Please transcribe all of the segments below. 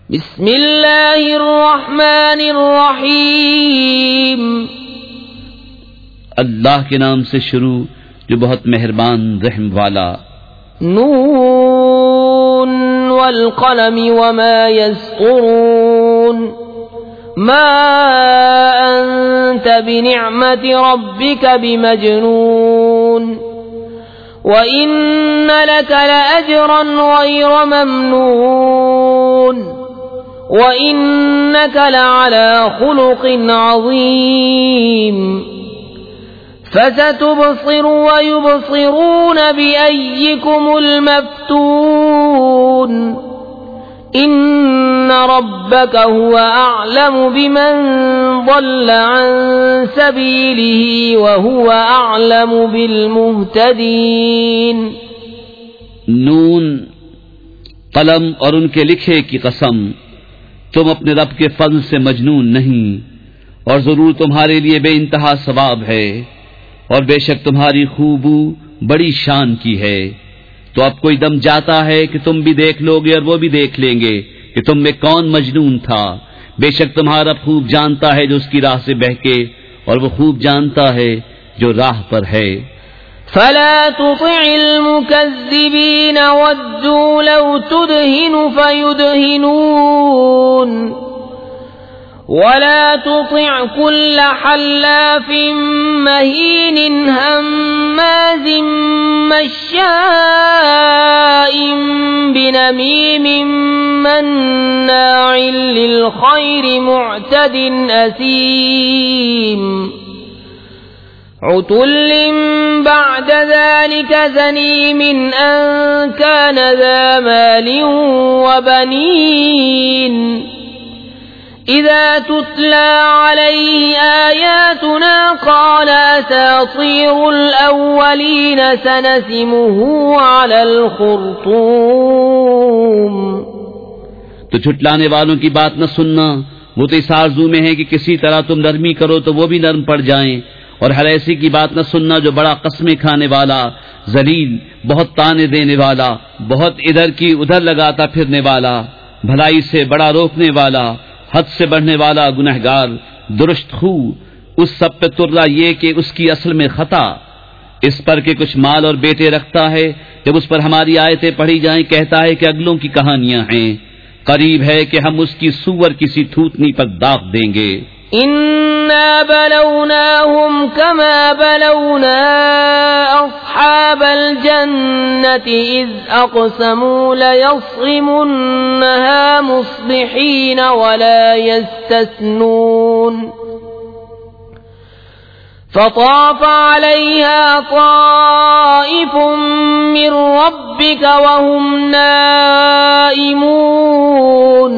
बिस्मिल्लाहिर्रहमानिर्रहीम। अल्लाह के नाम से शुरू जो बहुत मेहरबान रहम वाला। नून वल क़लमि वमा यस्तुरून मा अंत बिनिअमति रब्बिका बिमजनून व इन्न लक लअजरन गैर ममनून व इन्नक लअला खुलुक़िन अज़ीम। फसतुबसिरु व युबसिरून बिअय्यिकुमुल मफ्तून इन्न रब्बक हुव अअलमु बिमन ضل अन सबीलिही व हुव अअलमु बिलमुहतदीन। नून, कलम और उनके लिखे की कसम, तुम अपने रब के फज़्ल से मजनून नहीं, और जरूर तुम्हारे लिए बेइंतहा सवाब है, और बेशक तुम्हारी खूबू बड़ी शान की है। तो अब कोई दम जाता है कि तुम भी देख लोगे और वो भी देख लेंगे कि तुम में कौन मजनून था। बेशक तुम्हारा खूब जानता है जो उसकी राह से बहके, और वो खूब जानता है जो राह पर है। फला तुतिइल मुकज़्ज़िबीन वद्दू लौ तुदहिनु फयुदहिनून वला तुतिअ कुल्ल हल्लाफिन महीन हम्माज़िन मश्शाइन बिनमीमिन मन्नाइल लिल खैरि मुअतदिन असीम उतुल्लिन बअद ज़ालिक ज़नीमिन अन कान ज़ा मालिन व बनीन इज़ा तुतला अलैहि आयातुना क़ाल असातीरुल अव्वलीन सनसिमुहु अलल खुर्तूम। तो झुटलाने वालों की बात न सुनना, वो तो इस आरज़ू में है कि किसी तरह तुम नरमी करो तो वो भी नरम पड़ जाएं, और हर ऐसी की बात न सुनना जो बड़ा कस्में खाने वाला, जलील, बहुत ताने देने वाला, बहुत इधर की उधर लगाता फिरने वाला, भलाई से बड़ा रोकने वाला, हद से बढ़ने वाला, गुनहगार, दुरुस्त खू, उस सब पे तुर्रा ये कि उसकी असल में खता इस पर के कुछ माल और बेटे रखता है। जब उस पर हमारी आयतें पढ़ी जाएं कहता है कि अगलों की कहानियां हैं, करीब है कि हम उसकी सूअर किसी थूथनी पर दाग देंगे। इन्ना बलौनाहुम कमा बलौना अस्हाबल जन्नति इज़ अक़समू लयस्रिमुन्नहा मुस्बिहीन वला यस्तस्नून फताफ़ अलैहा ताइफ़ुम मिन रब्बिक वहुम नाइमून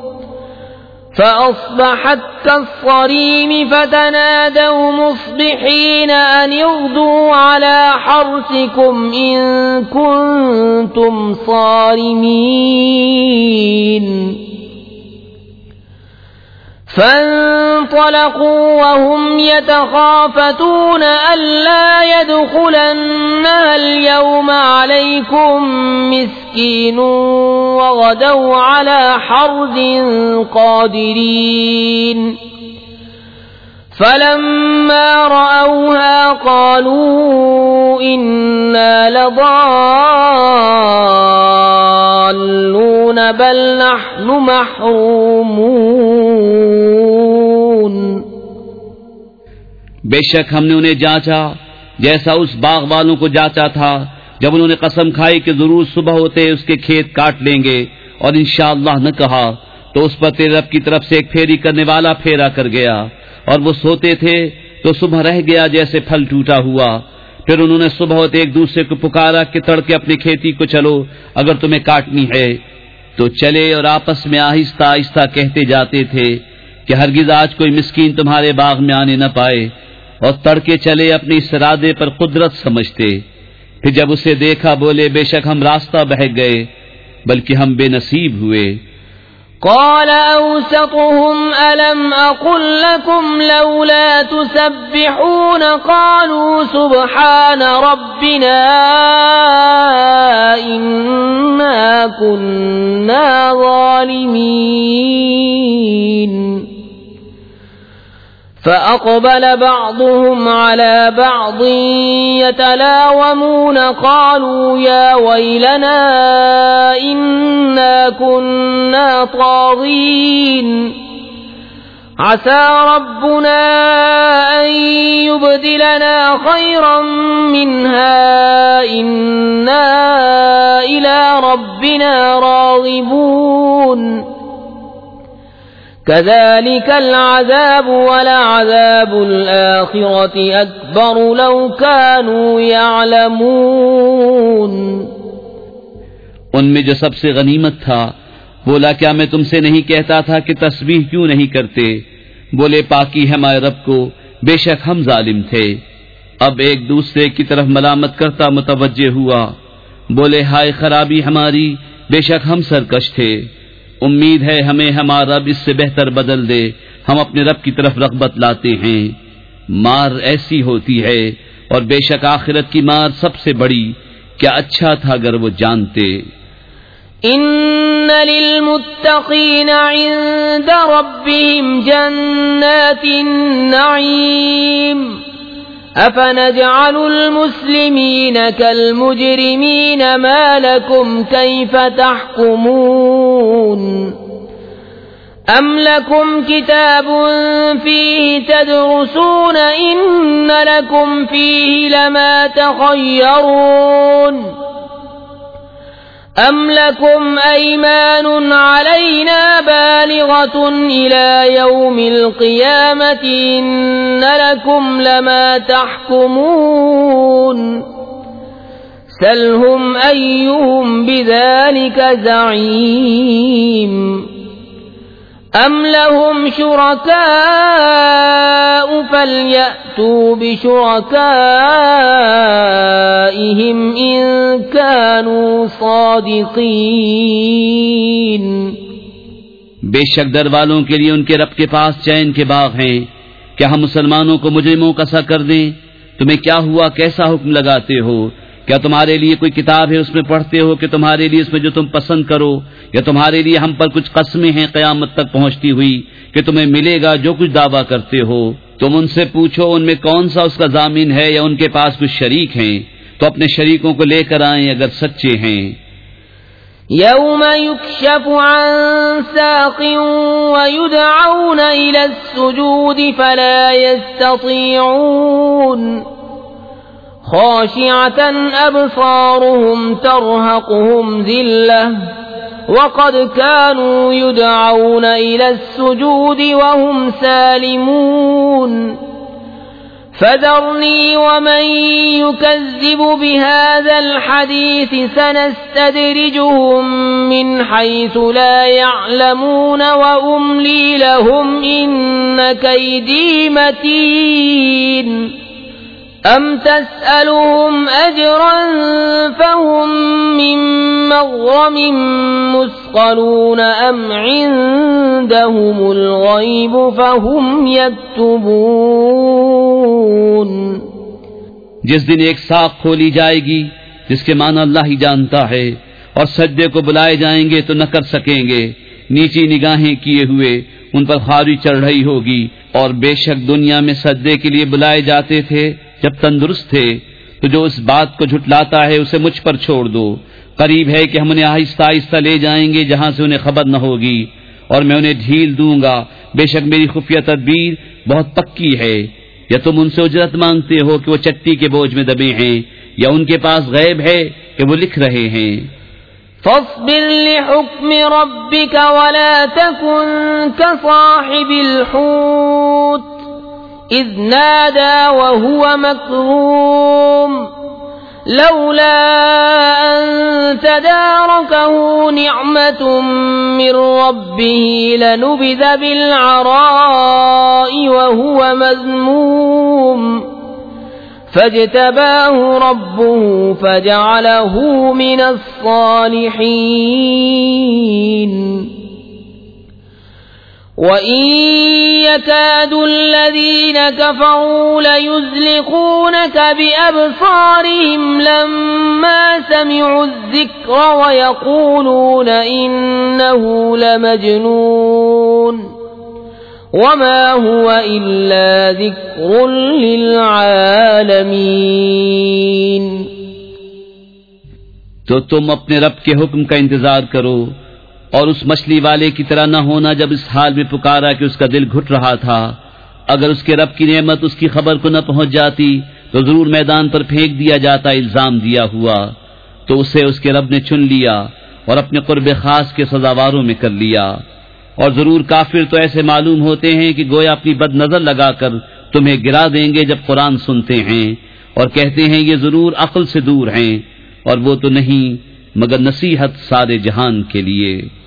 فأصبحت كالصريم فتنادوا مصبحين أن اغدوا على حرثكم إن كنتم صارمين فانطلقوا وهم يتخافتون ألا يدخلنها اليوم عليكم مسكين وغدوا على حرد قادرين فلما رأوها قالوا إنا لضالون بل نحن محرومون। बेशक हमने उन्हें जांचा जैसा उस बाग वालों को जांचा था जब उन्होंने कसम खाई कि जरूर सुबह होते उसके खेत काट लेंगे, और इंशाअल्लाह न कहा तो उस पर तेरे रब की तरफ से एक फेरी करने वाला फेरा कर गया, और वो सोते थे तो सुबह रह गया जैसे फल टूटा हुआ। फिर उन्होंने सुबह होते एक दूसरे को पुकारा कि तड़के अपनी खेती को चलो, अगर तुम्हें काटनी है तो चले, और आपस में आहिस्ता आहिस्ता कहते जाते थे कि हरगिज आज कोई मिस्कीन तुम्हारे बाग में आने न पाए, और तड़के चले अपने इस इरादे पर कुदरत समझते। फिर जब उसे देखा बोले बेशक हम रास्ता बह गए, बल्कि हम बेनसीब हुए। قال أوسطهم ألم أقل لكم لولا تسبحون قالوا سبحان ربنا إنا كنا ظالمين فأقبل بعضهم على بعض يتلاومون قالوا يا ويلنا إنا كنا طاغين عسى ربنا أن يبدلنا خيرا منها إنا إلى ربنا راغبون كذلك العذاب ولعذاب الآخرة أكبر لو كانوا يعلمون। उनमें जो सबसे गनीमत था बोला, क्या मैं तुमसे नहीं कहता था कि तस्बीह क्यों नहीं करते? बोले, पाकी है हमारे रब को, बेशक हम जालिम थे। अब एक दूसरे की तरफ मलामत करता मुतवज्जे हुआ, बोले, हाय खराबी हमारी, बेशक हम सरकश थे। उम्मीद है हमें हमारा रब इससे बेहतर बदल दे, हम अपने रब की तरफ रग़बत लाते हैं। मार ऐसी होती है और बेशक आखिरत की मार सबसे बड़ी, क्या अच्छा था अगर वो जानते। इन्न लिलमुत्तक़ीन इंद रब्बिहिम जन्नातिन नईम अफनजअलुल मुस्लिमीन कल मुजरिमीन मा लकुम कैफ तहकुमून अम लकुम किताबुन फीहि तदरुसून इन्न लकुम फीहि लमा तखय्यरून अम लकुम अयमानुन अलैना बालिगतुन इला यौमिल क़ियामति इन्न लकुम लमा तहकुमून सलहुम अय्युहुम बिज़ालिका ज़ईम अम लहुम शुरकाउ फलयअतू बिशुरकाइहिम इन कानू सादिकीन। बेशक दर वालों के लिए उनके रब के पास चैन के बाग हैं। क्या हम मुसलमानों को मुजरिमों का सा कर दें? तुम्हें क्या हुआ, कैसा हुक्म लगाते हो? क्या तुम्हारे लिए कोई किताब है, उसमें पढ़ते हो कि तुम्हारे लिए उसमें जो तुम पसंद करो, या तुम्हारे लिए हम पर कुछ कस्में हैं क़यामत तक पहुंचती हुई कि तुम्हें मिलेगा जो कुछ दावा करते हो? तुम उनसे पूछो उनमें कौन सा उसका जामीन है, या उनके पास कुछ शरीक हैं, तो अपने शरीकों को लेकर आएं अगर सच्चे हैं। यौम युक्शफु अन साक़िन व युदअऊन इला अस्सुजूद फला यस्ततीऊन खाशिअतन अबसारुहुम तरहक़ुहुम ज़िल्लह वक़द कानू युदअऊन इला अस्सुजूद वहुम सालिमून फज़रनी वमन युकज़्ज़िबु बिहाज़ल हदीस सनस्तदरिजुहुम मिन हैसु ला यअलमून व उम्ली लहुम इन्न कैदी मतीन अम तस्अलुहुम अजरन फहुम मिन मग़रमिन मुस्क़लून अम इन्दहुमुल ग़ैब फहुम यक्तुबून। जिस दिन एक साख खोली जाएगी जिसके माना अल्लाह ही जानता है, और सजदे को बुलाए जाएंगे तो न कर सकेंगे, नीची निगाहें किए हुए उन पर खारी चढ़ रही होगी। और बेशक दुनिया में सजदे के लिए बुलाए जाते थे जब तंदुरुस्त थे, तो जो इस बात को झुटलाता है उसे मुझ पर छोड़ दो। करीब है कि हम उन्हें आहिस्ता आहिस्ता ले जाएंगे जहां से उन्हें खबर न होगी, और मैं उन्हें ढील दूंगा। बेशक मेरी खुफिया तदबीर बहुत पक्की है। या तुम उनसे उजरत मांगते हो कि वो चट्टी के बोझ में दबे हैं, या उनके पास गैब है कि वो लिख रहे हैं। फस्बिर लिहुक्मि रब्बिका वला तकुन कसाहिबिल हूत इज़ नादा वहुव मकरूम लौला अन तदारकहु निअमतुम मिर रब्बिही लनुबिज़ बिलअराइ वहुव मज़मूम फज्तबाहु रब्बुहु फजअलहु मिनस सालिहीन। وَإِن يَكَادُ الَّذِينَ كَفَرُوا لَيُزْلِقُونَكَ بِأَبْصَارِهِمْ لَمَّا سَمِعُوا الذِّكْرَ وَيَقُولُونَ إِنَّهُ لَمَجْنُونٌ وَمَا هُوَ إِلَّا ذِكْرٌ لِلْعَالَمِينَ। तो तुम अपने रब के हुक्म का इंतजार करो और उस मछली वाले की तरह न होना जब इस हाल में पुकारा कि उसका दिल घुट रहा था। अगर उसके रब की नेमत उसकी खबर को न पहुंच जाती तो जरूर मैदान पर फेंक दिया जाता इल्जाम दिया हुआ, तो उसे उसके रब ने चुन लिया और अपने कुर्ब खास के सजावारों में कर लिया। और जरूर काफिर तो ऐसे मालूम होते हैं कि गोया अपनी बदनजर लगाकर तुम्हें गिरा देंगे जब कुरान सुनते हैं, और कहते हैं ये जरूर अक्ल से दूर हैं, और वो तो नहीं मगर नसीहत सारे जहान के लिए।